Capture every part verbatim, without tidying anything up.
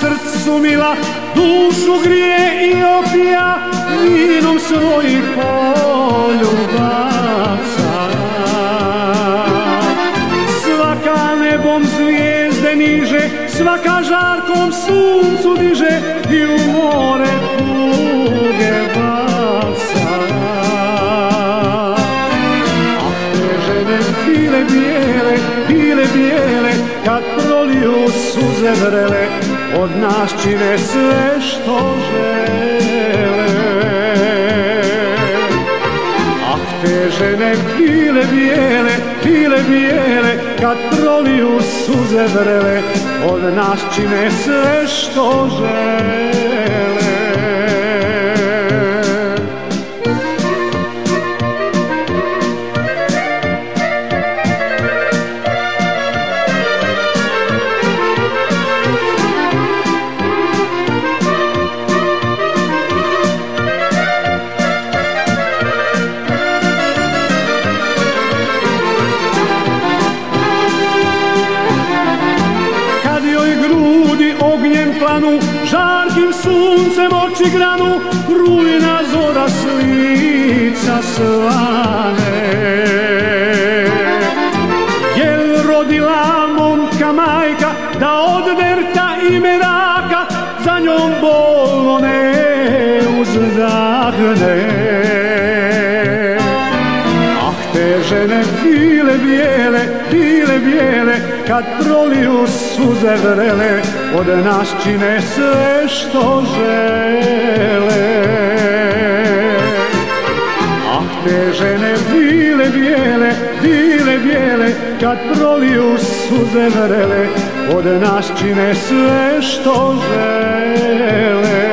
srcu mila, dušu grije i opija vinom svojih poljubaca. Svaka nebom zvijezde niže, svaka žarkom suncu diže i u more tuge baca. Ah, te žene bile bijele, bile bijele, kad proliju suze vrele, od nas čine sve što žele. Ah, te žene bile bijele, bile bijele, kad proliju suze vrele, od nas čine sve što žele. Žarkim suncem oči granu, rujna zora s lica svane. Jel rodila momka majka, da od derta i meraka za njom bolno ne uzdahne. Ah, te žene bile bijele, bile bijele, kad proliju suze vrele, od nas čine sve što žele. Ah, te žene bile bijele, bile bijele, kad proliju suze vrele, od nas čine sve što žele.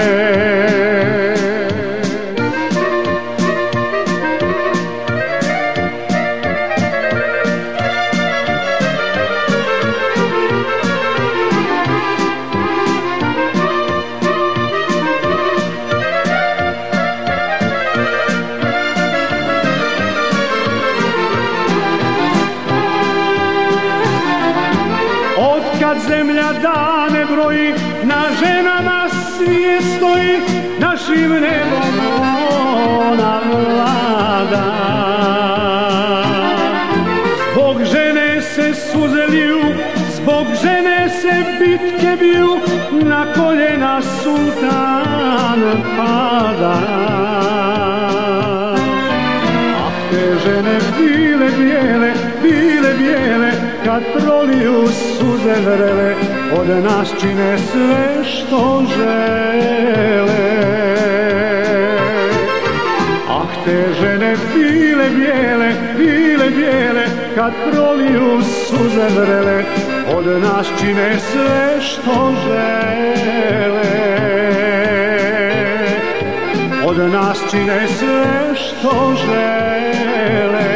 Kad zemlja dane broji, na ženama svijet stoji, našim nebom ona vlada. Zbog žene se suze liju, zbog žene se bitke biju, na koljena sultan pada. Ah, te žene bile bijele, bile bijele, kad proliju suze vrele, od nas čine sve što žele. Ah, te žene bile bijele, bile bijele, kad proliju suze vrele, od nas čine sve što žele. Od nas čine sve što žele.